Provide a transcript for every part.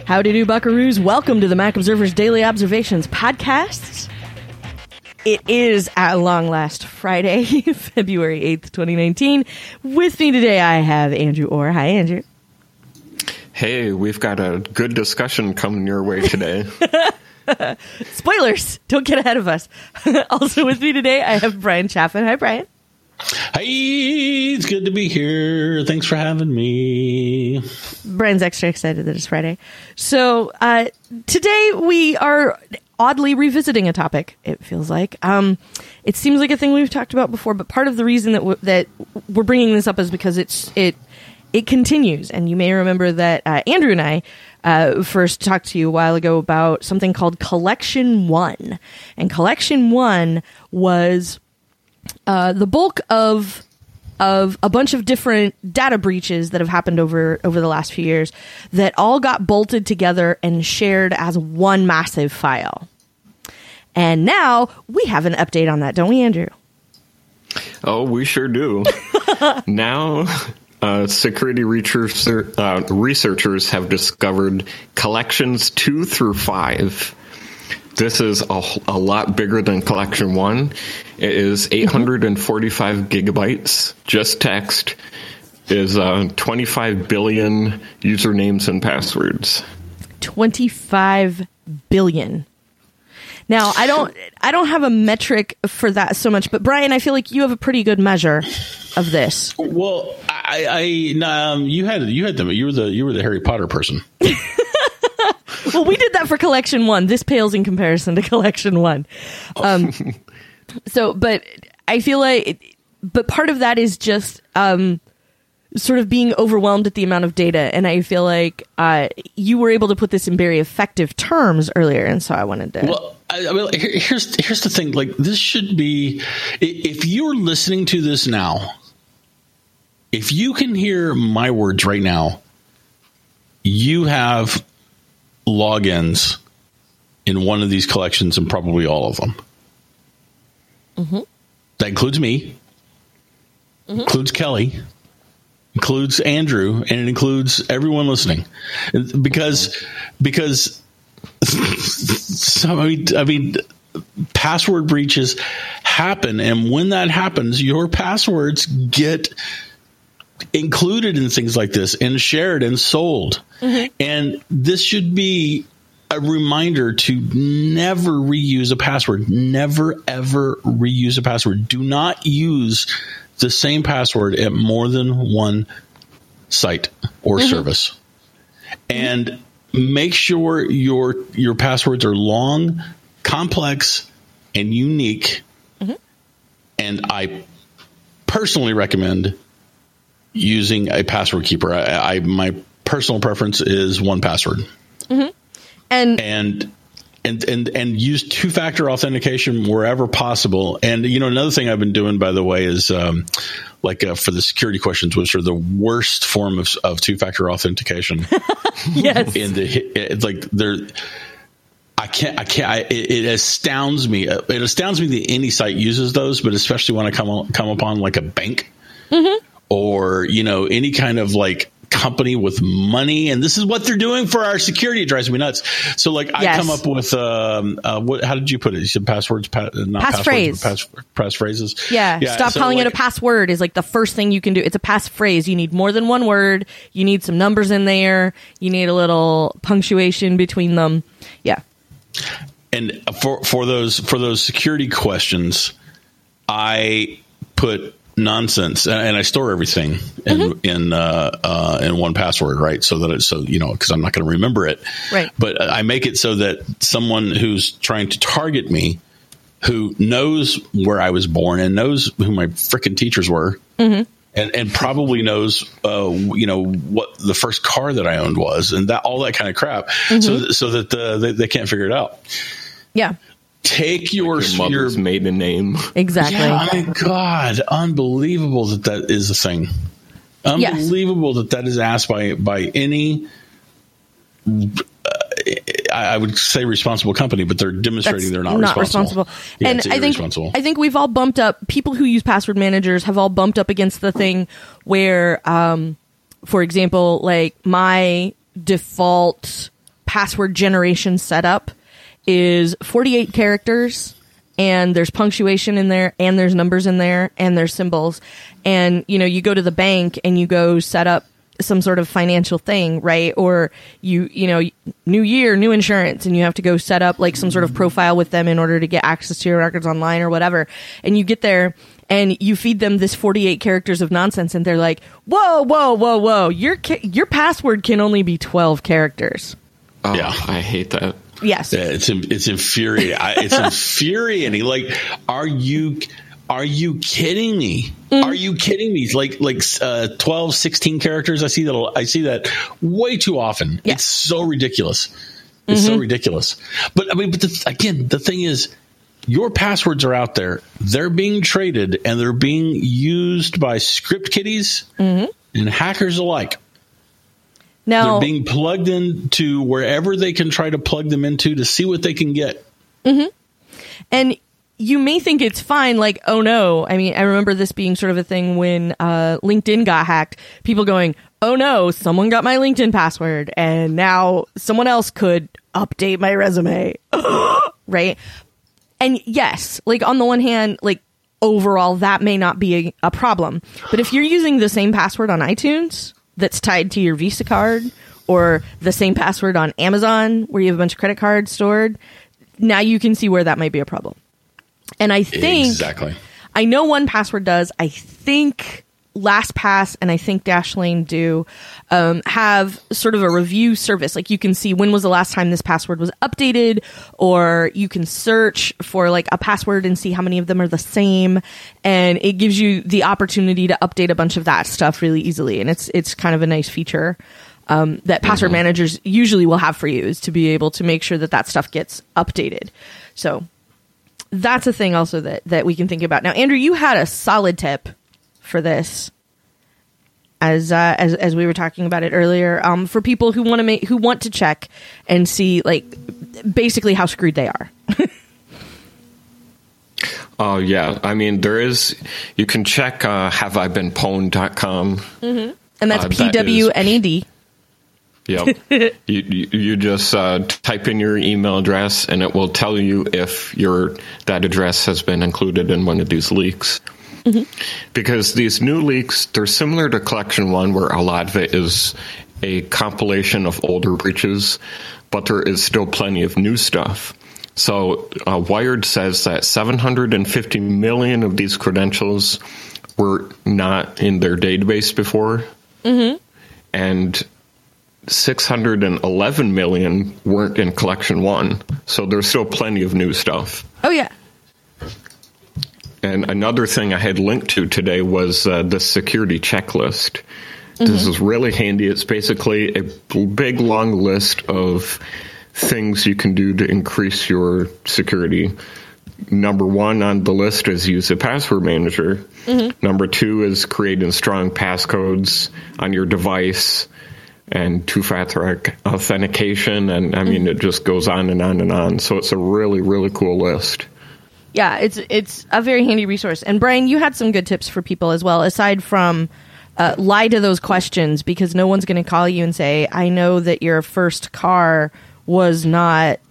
Howdy do, buckaroos. Welcome to the Mac Observer's Daily Observations podcast. It is, at long last, Friday, February 8th, 2019. With me today, I have Andrew Orr. Hi, Andrew. Hey, we've got a good discussion coming your way today. Spoilers! Don't get ahead of us. Also with me today, I have Brian Chaffin. Hi, Brian. Hey, it's good to be here. Thanks for having me. Brian's extra excited that it's Friday. So today we are oddly revisiting a topic, it feels like. It seems like a thing we've talked about before, but part of the reason that we're bringing this up is because it continues. And you may remember that Andrew and I first talked to you a while ago about something called Collection 1. And Collection 1 was the bulk of a bunch of different data breaches that have happened over the last few years that all got bolted together and shared as one massive file. And now we have an update on that, don't we, Andrew? Oh, we sure do. Now, security researchers have discovered collections 2 through 5. This is a lot bigger than Collection 1. It is 845 gigabytes, just text, is 25 billion usernames and passwords. 25 billion. Now, I don't have a metric for that so much, but Brian, I feel like you have a pretty good measure of this. Well, you were the Harry Potter person. Well, we did that for Collection 1. This pales in comparison to Collection 1. But I feel like, but part of that is just sort of being overwhelmed at the amount of data. And I feel like you were able to put this in very effective terms earlier. And so I wanted to. Well, here's the thing. Like, this should be, if you're listening to this now, if you can hear my words right now, you have logins in one of these collections and probably all of them. Mm-hmm. That includes me, includes Kelly, includes Andrew, and it includes everyone listening. Because so, I mean, password breaches happen, and when that happens, your passwords get included in things like this and shared and sold. Mm-hmm. And this should be a reminder to never reuse a password. Never, ever reuse a password. Do not use the same password at more than one site or service. And make sure your passwords are long, complex, and unique. Mm-hmm. And I personally recommend using a password keeper. My personal preference is 1Password. Mm-hmm. And use two-factor authentication wherever possible. And another thing I've been doing, by the way, is for the security questions, which are the worst form of two-factor authentication. Yes. It astounds me. It astounds me that any site uses those, but especially when I come upon like a bank. Mm-hmm. Or, any kind of company with money, and this is what they're doing for our security. It drives me nuts. So I come up with, how did you put it? You said passwords, not passphrase. Passphrases. Yeah. Stop calling it a password is the first thing you can do. It's a passphrase. You need more than one word. You need some numbers in there. You need a little punctuation between them. Yeah. And for those security questions, I put nonsense, and I store everything in 1Password, right? So that because I'm not going to remember it, right? But I make it so that someone who's trying to target me, who knows where I was born and knows who my frickin' teachers were, and probably knows what the first car that I owned was, and that all that kind of crap, so that they can't figure it out. Yeah. Take your mother's maiden name. Exactly. Yeah, my God, unbelievable that is a thing. Unbelievable that is asked by any. I would say responsible company, but they're demonstrating they're not responsible. Yeah, and I think we've all bumped up. People who use password managers have all bumped up against the thing where, for example, my default password generation setup is 48 characters, and there's punctuation in there, and there's numbers in there, and there's symbols. And, you go to the bank and you go set up some sort of financial thing, right? Or you new year, new insurance, and you have to go set up like some sort of profile with them in order to get access to your records online or whatever. And you get there and you feed them this 48 characters of nonsense, and they're like, whoa, your password can only be 12 characters. Oh, yeah, I hate that. Yes. Yeah, it's infuriating. It's infuriating. Like, are you kidding me? Are you kidding me? Like 12, 16 characters. I see that way too often. Yeah. It's so ridiculous. It's so ridiculous. But the thing is, your passwords are out there. They're being traded, and they're being used by script kiddies and hackers alike. Now, they're being plugged into wherever they can try to plug them into to see what they can get. And you may think it's fine, like, oh no. I mean, I remember this being sort of a thing when LinkedIn got hacked. People going, oh no, someone got my LinkedIn password, and now someone else could update my resume. Right? And yes, like, on the one hand, like, overall, that may not be a problem. But if you're using the same password on iTunes that's tied to your Visa card, or the same password on Amazon where you have a bunch of credit cards stored, now you can see where that might be a problem. And I think... Exactly. I know 1Password does. I think LastPass and I think Dashlane do have sort of a review service. Like, you can see when was the last time this password was updated, or you can search for like a password and see how many of them are the same, and it gives you the opportunity to update a bunch of that stuff really easily. And it's kind of a nice feature that password managers usually will have for you, is to be able to make sure that stuff gets updated. So that's a thing also that we can think about. Now, Andrew, you had a solid tip for this, as we were talking about it earlier, for people who want to check and see, like, basically how screwed they are. Oh, yeah. I mean, you can check haveibeenpwned.com. And that's PWNED. Yep. you just type in your email address, and it will tell you if that address has been included in one of these leaks. Because these new leaks, they're similar to Collection 1, where a lot of it is a compilation of older breaches, but there is still plenty of new stuff. So Wired says that 750 million of these credentials were not in their database before, and 611 million weren't in Collection 1. So there's still plenty of new stuff. Oh, yeah. And another thing I had linked to today was the security checklist. This is really handy. It's basically a big, long list of things you can do to increase your security. Number 1 on the list is use a password manager. Number 2 is creating strong passcodes on your device, and two-factor authentication. And, I mean, it just goes on and on and on. So it's a really, really cool list. Yeah, it's a very handy resource. And Brian, you had some good tips for people as well, aside from lie to those questions, because no one's going to call you and say, I know that your first car was not,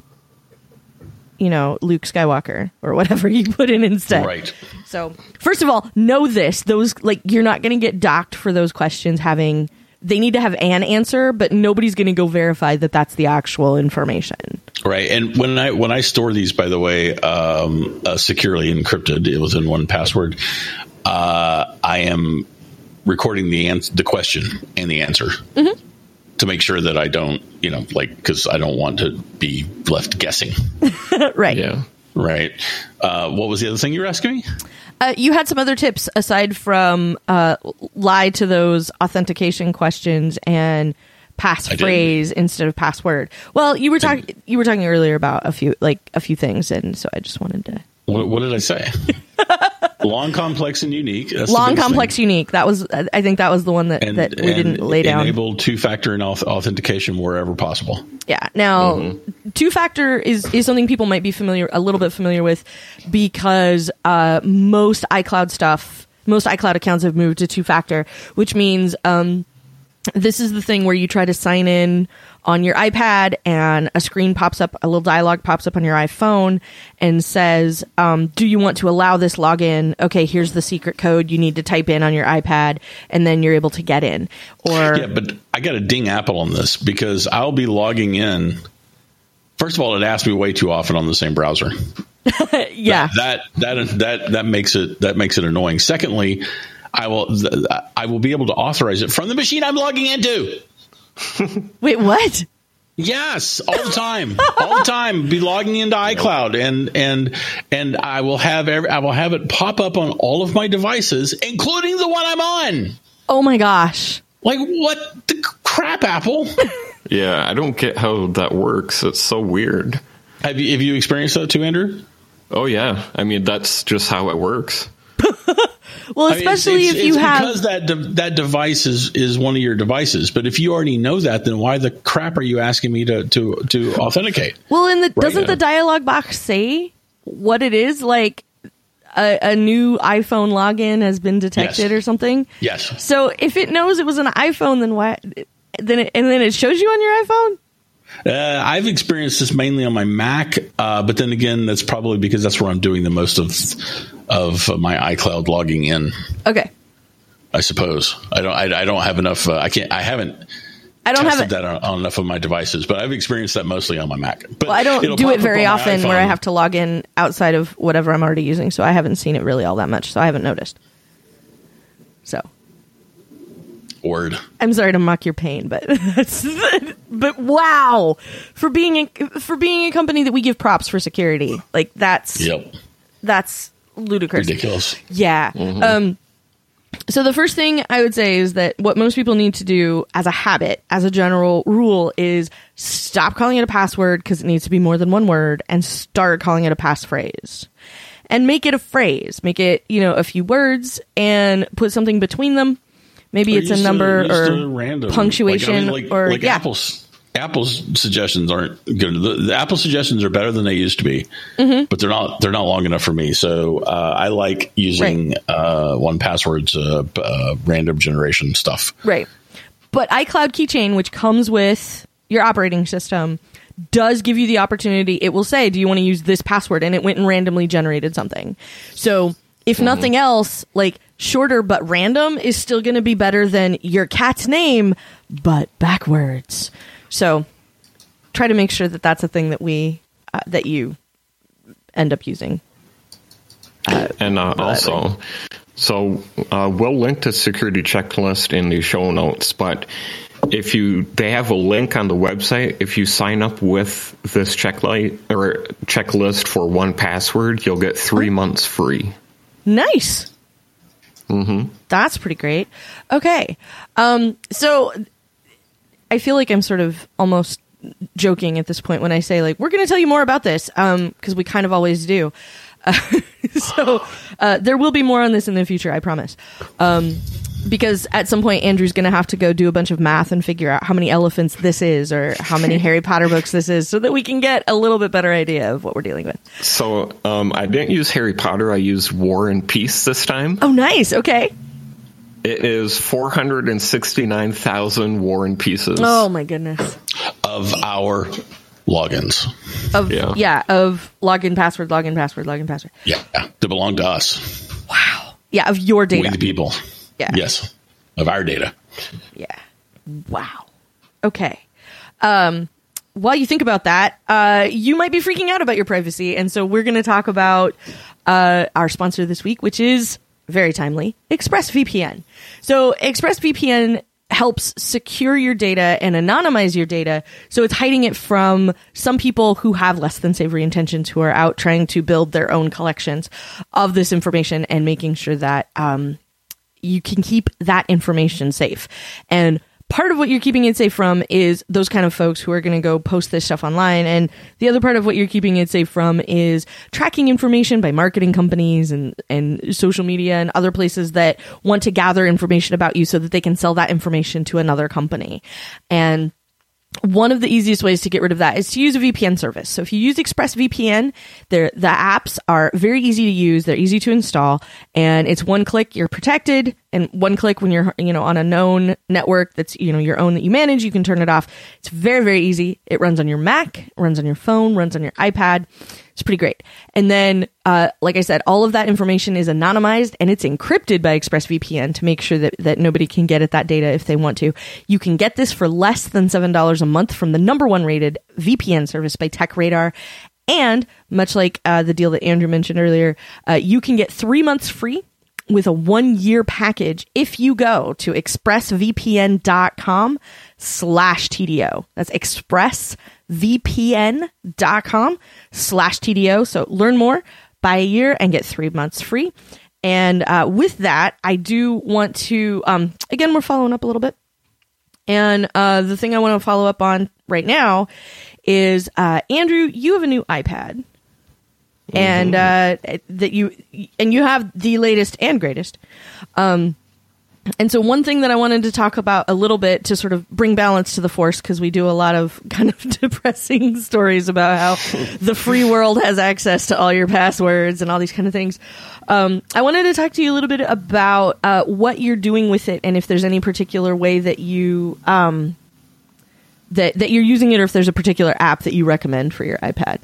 Luke Skywalker, or whatever you put in instead. Right. So, first of all, know this. You're not going to get docked for those questions they need to have an answer, but nobody's going to go verify that that's the actual information. Right. And when I store these, by the way, securely encrypted, it was in 1Password, I am recording the question and the answer to make sure that I don't, because I don't want to be left guessing. Right. Yeah. Right. What was the other thing you were asking me? You had some other tips aside from lie to those authentication questions and passphrase instead of password. Well, you were talking earlier about a few things, and so I just wanted to. What did I say? Long, complex, and unique. That's long, complex, unique. That was, I think, that was the one that we didn't lay down. Enable two-factor and authentication wherever possible. Yeah. Now, two-factor is something people might be a little bit familiar with, because most iCloud accounts have moved to two-factor, which means this is the thing where you try to sign in on your iPad and a screen pops up, a little dialogue pops up on your iPhone and says, do you want to allow this login? Okay, here's the secret code you need to type in on your iPad, and then you're able to get in. Or yeah, but I got to ding Apple on this because I'll be logging in. First of all, it asks me way too often on the same browser. Yeah, that makes it annoying. Secondly, I will be able to authorize it from the machine I'm logging into. Wait, what? Yes, all the time. Be logging into iCloud, and I will have it pop up on all of my devices, including the one I'm on. Oh my gosh! Like, what the crap, Apple? Yeah, I don't get how that works. It's so weird. Have you experienced that too, Andrew? Oh yeah, I mean that's just how it works. Well, especially if you have, because that device is one of your devices. But if you already know that, then why the crap are you asking me to authenticate? Well, doesn't the dialog box say what it is? Like a new iPhone login has been detected or something? Yes. So if it knows it was an iPhone, then why? Then it shows you on your iPhone? I've experienced this mainly on my Mac, but then again, that's probably because that's where I'm doing the most of my iCloud logging in. Okay. I suppose I don't have enough. I haven't tested that on enough of my devices, but I've experienced that mostly on my Mac. But I don't do it very often where I have to log in outside of whatever I'm already using, so I haven't seen it really all that much. So I haven't noticed. So. Word. I'm sorry to mock your pain, but but wow, for being a company that we give props for security, like that's ludicrous, ridiculous. Yeah. Mm-hmm. So the first thing I would say is that what most people need to do as a habit, as a general rule, is stop calling it a password because it needs to be more than one word, and start calling it a passphrase. And make it a phrase. Make it, a few words, and put something between them. Maybe it's a number or random punctuation or Apple's suggestions aren't good. The Apple suggestions are better than they used to be, but they're not long enough for me. So I like using 1Password's random generation stuff. Right. But iCloud Keychain, which comes with your operating system, does give you the opportunity. It will say, do you want to use this password? And it went and randomly generated something. So if nothing else, like shorter but random is still going to be better than your cat's name, but backwards. So try to make sure that that's a thing that that you end up using. And also, we'll link to security checklist in the show notes, but they have a link on the website. If you sign up with this checklist for 1Password, you'll get 3 months free. Nice. Mm-hmm. That's pretty great. Okay. So I feel like I'm sort of almost joking at this point when I say, like, we're going to tell you more about this, because we kind of always do. So there will be more on this in the future, I promise. Because at some point, Andrew's going to have to go do a bunch of math and figure out how many elephants this is or how many Harry Potter books this is so that we can get a little bit better idea of what we're dealing with. So I didn't use Harry Potter. I used War and Peace this time. Oh, nice. Okay. It is 469,000 War and Pieces. Oh, my goodness. Of our logins. Of login password. Yeah, they belong to us. Wow. Yeah, of your data. We the people. Yeah. Yes. Of our data. Yeah. Wow. Okay. While you think about that, you might be freaking out about your privacy. And so we're going to talk about our sponsor this week, which is very timely, ExpressVPN. So ExpressVPN helps secure your data and anonymize your data. So it's hiding it from some people who have less than savory intentions, who are out trying to build their own collections of this information and making sure that you can keep that information safe. And part of what you're keeping it safe from is those kind of folks who are going to go post this stuff online. And the other part of what you're keeping it safe from is tracking information by marketing companies and social media and other places that want to gather information about you so that they can sell that information to another company. And one of the easiest ways to get rid of that is to use a VPN service. So if you use ExpressVPN, the apps are very easy to use. They're easy to install, and it's one click. You're protected. and one click when you're, on a known network that's, your own that you manage, you can turn it off. It's very, very easy. It runs on your Mac, it runs on your phone, runs on your iPad. It's pretty great. And then, like I said, all of that information is anonymized and it's encrypted by ExpressVPN to make sure that nobody can get at that data if they want to. You can get this for less than $7 a month from the #1 rated VPN service by TechRadar. And much like the deal that Andrew mentioned earlier, you can get 3 months free with a 1-year package if you go to expressvpn.com/TDO. That's expressvpn.com/TDO. So learn more, buy a year, and get 3 months free. And with that, I do want to, again, we're following up a little bit. And the thing I want to follow up on right now is, Andrew, you have a new iPad. And that you have the latest and greatest. And so one thing that I wanted to talk about a little bit to sort of bring balance to the force, because we do a lot of kind of depressing stories about how the free world has access to all your passwords and all these kind of things. I wanted to talk to you a little bit about what you're doing with it, and if there's any particular way that you that you're using it, or if there's a particular app that you recommend for your iPad.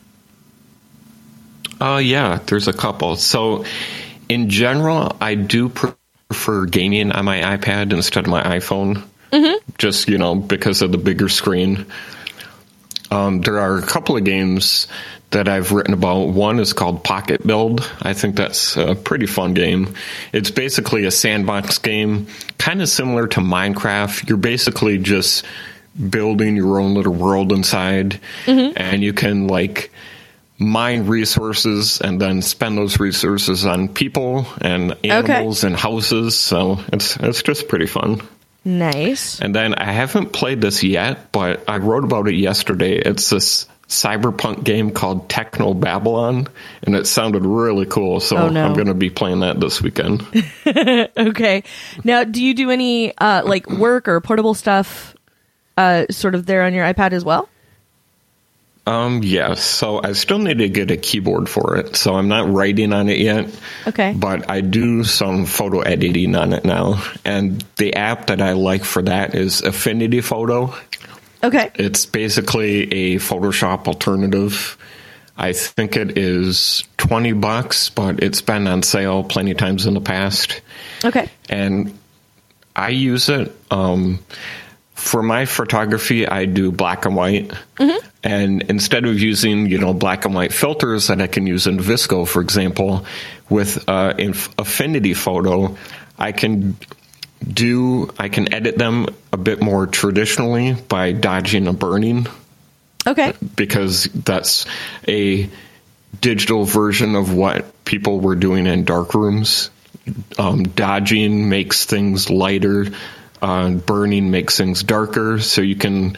Yeah, there's a couple. So in general, I do prefer gaming on my iPad instead of my iPhone, just, because of the bigger screen. There are a couple of games that I've written about. One is called Pocket Build. I think that's a pretty fun game. It's basically a sandbox game, kind of similar to Minecraft. You're basically just building your own little world inside, and you can, mine resources and then spend those resources on people and animals and houses. So it's just pretty fun. Nice. And then I haven't played this yet, but I wrote about it yesterday. It's this cyberpunk game called Techno Babylon, and it sounded really cool. So I'm going to be playing that this weekend. Okay. Now, do you do any work or portable stuff sort of there on your iPad as well? Yes. So I still need to get a keyboard for it. So I'm not writing on it yet. Okay. But I do some photo editing on it now. And the app that I like for that is Affinity Photo. Okay. It's basically a Photoshop alternative. I think it is $20, but it's been on sale plenty of times in the past. Okay. And I use it. For my photography, I do black and white. And instead of using, black and white filters that I can use in VSCO, for example, with Affinity Photo, I can edit them a bit more traditionally by dodging a burning. Okay. Because that's a digital version of what people were doing in darkrooms. Dodging makes things lighter. Burning makes things darker, so you can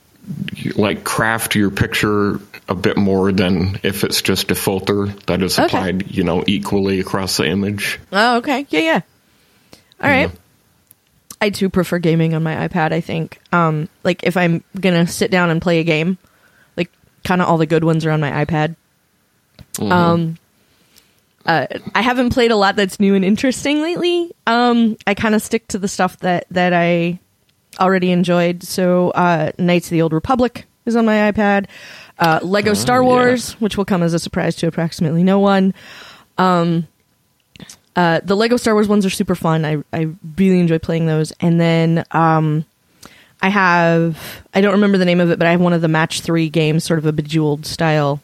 craft your picture a bit more than if it's just a filter that is applied, equally across the image. Oh, okay. Yeah. All right. I too prefer gaming on my iPad, I think. If I'm going to sit down and play a game, kind of all the good ones are on my iPad. I haven't played a lot that's new and interesting lately. I kind of stick to the stuff that I already enjoyed. So Knights of the Old Republic is on my iPad. Lego Star Wars, which will come as a surprise to approximately no one. The Lego Star Wars ones are super fun. I really enjoy playing those. And then I don't remember the name of it, but I have one of the Match 3 games, sort of a Bejeweled style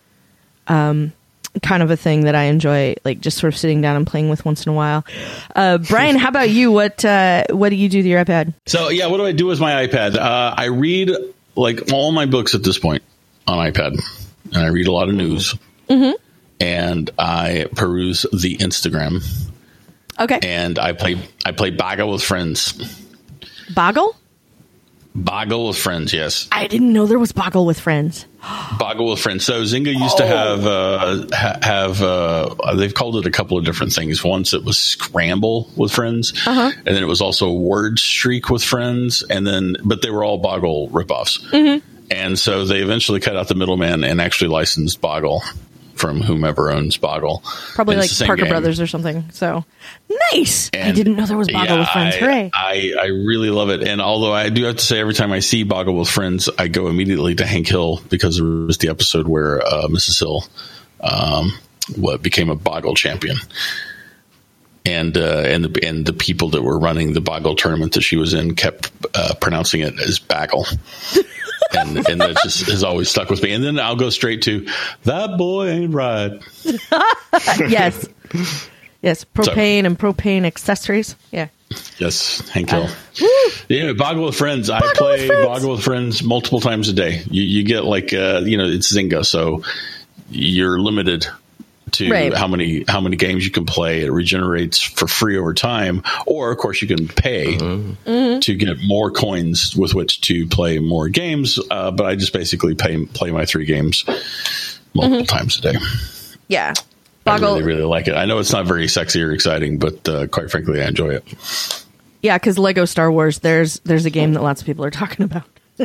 kind of a thing that I enjoy, just sort of sitting down and playing with once in a while. Brian, how about you? What do you do with your iPad? So, what do I do with my iPad? I read all my books at this point on iPad, and I read a lot of news. And I peruse the Instagram. Okay. And I play Boggle with friends. Boggle? Boggle with friends, yes. I didn't know there was Boggle with friends. Boggle with friends. So Zynga used to have they've called it a couple of different things. Once it was Scramble with friends, and then it was also Word Streak with friends, but they were all Boggle ripoffs. And so they eventually cut out the middleman and actually licensed Boggle. from whomever owns Boggle. Probably like Parker game. Brothers or something. So nice. And I didn't know there was Boggle with Friends. Hooray. I really love it. And although I do have to say, every time I see Boggle with Friends, I go immediately to Hank Hill, because there was the episode where Mrs. Hill became a Boggle champion. And the people that were running the Boggle tournament that she was in kept pronouncing it as Baggle. And that just has always stuck with me. And then I'll go straight to, that boy ain't right. Yes. Yes. Propane and propane accessories. Yeah. Yes. Hank Hill. Yeah. Boggle with Friends. I play Boggle with Friends multiple times a day. You get like, it's Zynga. So you're limited to how many games you can play. It regenerates for free over time, or of course you can pay to get more coins with which to play more games. But I just basically play my 3 games multiple times a day. Yeah, Boggle. I really like it. I know it's not very sexy or exciting, but quite frankly, I enjoy it. Yeah, because Lego Star Wars, there's a game that lots of people are talking about.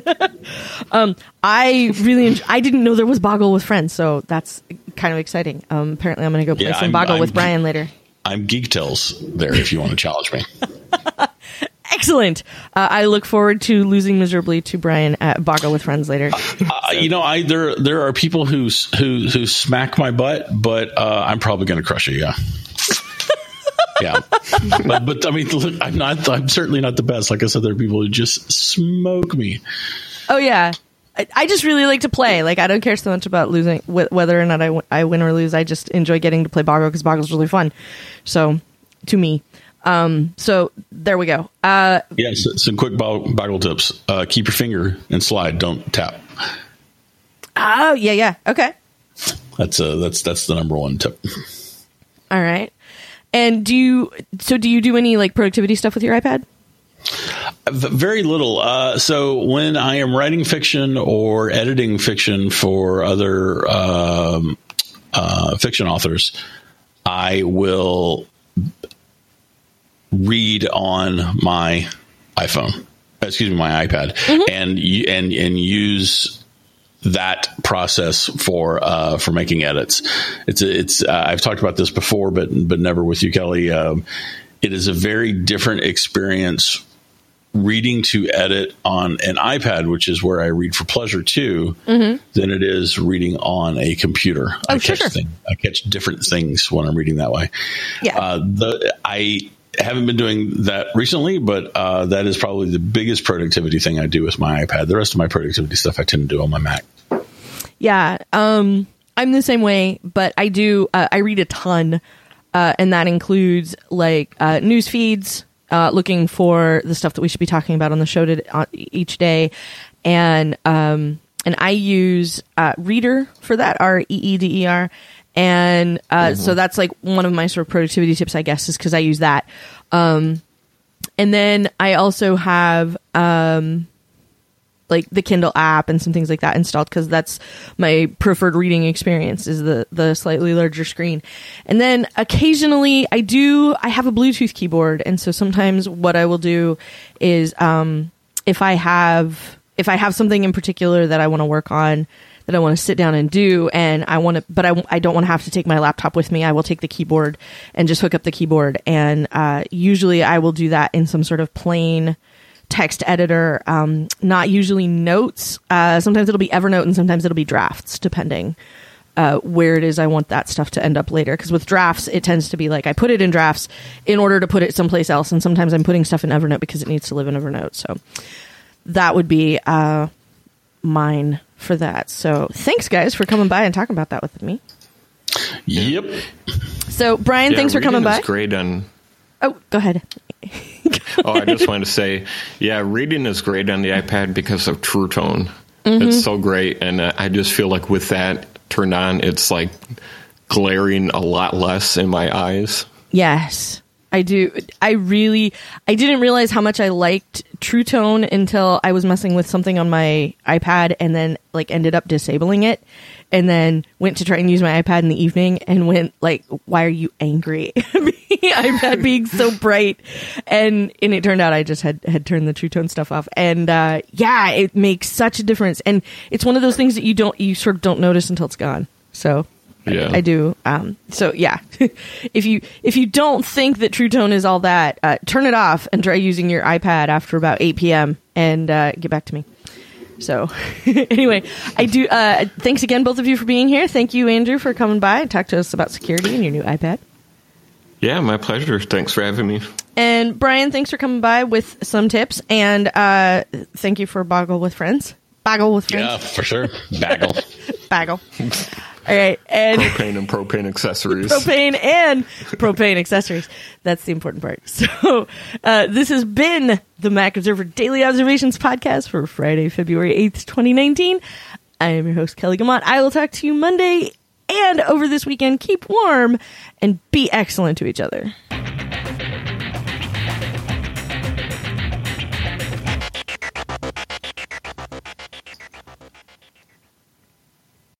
I didn't know there was Boggle with Friends, so that's kind of exciting. Apparently I'm going to go play some Boggle with Brian later. I'm Geek Tales there if you want to challenge me. Excellent. I look forward to losing miserably to Brian at Boggle with Friends later. There are people who smack my butt, but I'm probably going to crush you. Yeah. Yeah, but I mean, look, I'm certainly not the best. Like I said, there are people who just smoke me. Oh yeah, I just really like to play. Like I don't care so much about losing, whether or not I win or lose. I just enjoy getting to play Boggle because Boggle's really fun. So, to me, so there we go. Yes, some quick Boggle tips. Keep your finger and slide. Don't tap. Oh yeah, okay. That's the number one tip. All right. And do you do any like productivity stuff with your iPad? Very little. So when I am writing fiction or editing fiction for other fiction authors, I will read on my iPhone. Excuse me, my iPad, and use that process for making edits. It's I've talked about this before, but never with you, Kelly. It is a very different experience reading to edit on an iPad, which is where I read for pleasure too, than it is reading on a computer. Oh, I catch different things when I'm reading that way. Yeah. I haven't been doing that recently, but that is probably the biggest productivity thing I do with my iPad. The rest of my productivity stuff I tend to do on my Mac. Yeah, I'm the same way, but I do. I read a ton, and that includes like news feeds, looking for the stuff that we should be talking about on the show each day, and I use Reader for that, REEDER. And so that's like one of my sort of productivity tips, I guess, is because I use that. And then I also have like the Kindle app and some things like that installed because that's my preferred reading experience, is the slightly larger screen. And then occasionally I have a Bluetooth keyboard, and so sometimes what I will do is if I have something in particular that I want to work on, that I want to sit down and do, and I don't want to have to take my laptop with me, I will take the keyboard and just hook up the keyboard. And usually I will do that in some sort of plain text editor, not usually notes. Sometimes it'll be Evernote and sometimes it'll be drafts, depending where it is I want that stuff to end up later. Because with drafts, it tends to be like I put it in drafts in order to put it someplace else, and sometimes I'm putting stuff in Evernote because it needs to live in Evernote. So that would be mine for that. So thanks, guys, for coming by and talking about that with me. Yep. So Brian, thanks for coming by. Great on. Oh, go ahead. I just wanted to say, reading is great on the iPad because of True Tone. It's so great, and I just feel like with that turned on, it's like glaring a lot less in my eyes. Yes, I do. I didn't realize how much I liked True Tone until I was messing with something on my iPad and then like ended up disabling it, and then went to try and use my iPad in the evening and went like, why are you angry? iPad being so bright, and it turned out I just had turned the True Tone stuff off, and it makes such a difference, and it's one of those things that you sort of don't notice until it's gone. So Yeah. I do. So yeah, if you don't think that True Tone is all that, turn it off and try using your iPad after about 8 p.m. and get back to me. So anyway, I do. Thanks again, both of you, for being here. Thank you, Andrew, for coming by and talk to us about security and your new iPad. Yeah, my pleasure. Thanks for having me. And Brian, thanks for coming by with some tips. And thank you for Boggle with Friends. Boggle with Friends. Yeah, for sure. Bagel. Bagel. All right. And propane and propane accessories. Propane and propane accessories. That's the important part. So this has been the Mac Observer Daily Observations Podcast for Friday, February 8th, 2019. I am your host, Kelly Guimont. I will talk to you Monday and over this weekend. Keep warm and be excellent to each other.